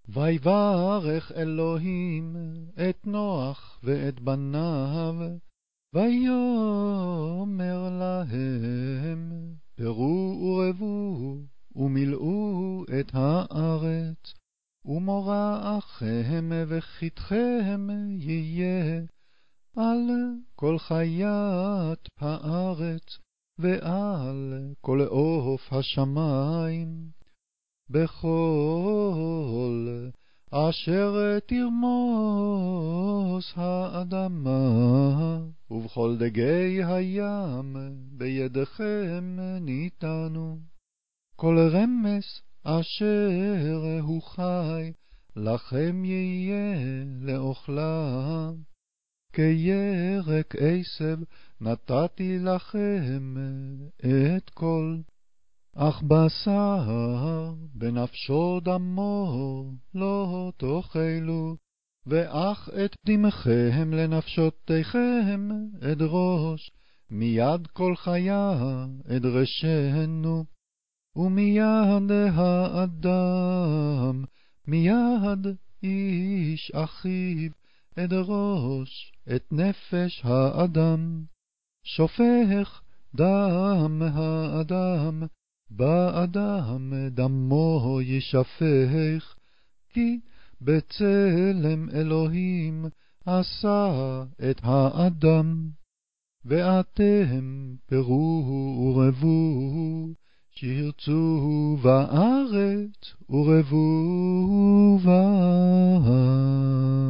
ויברך אלוהים את נוח ואת בניו, ויאמר להם, פרו ורבו ומילאו את הארץ, ומוראכם וחיתכם יהיה על כל חיית הארץ, ועל כל עוף השמיים, בכל אשר תרמוס האדמה, ובכל דגי הים בידכם ניתנו. כל רמס אשר הוא חי לכם יהיה לאוכלה, כירק עשב נתתי לכם את כל, אך בשר בנפשו דמו לא תאכלו, ואך את דמכם לנפשותיכם אדרוש, מיד כל חיה אדרשנו, ומיד האדם, מיד איש אחיו, אדרוש את נפש האדם. שופך דם האדם, באדם דמו ישפך, כי בצלם אלוהים עשה את האדם. ואתם פרו ורבו, שירצו בארץ ורבו בה.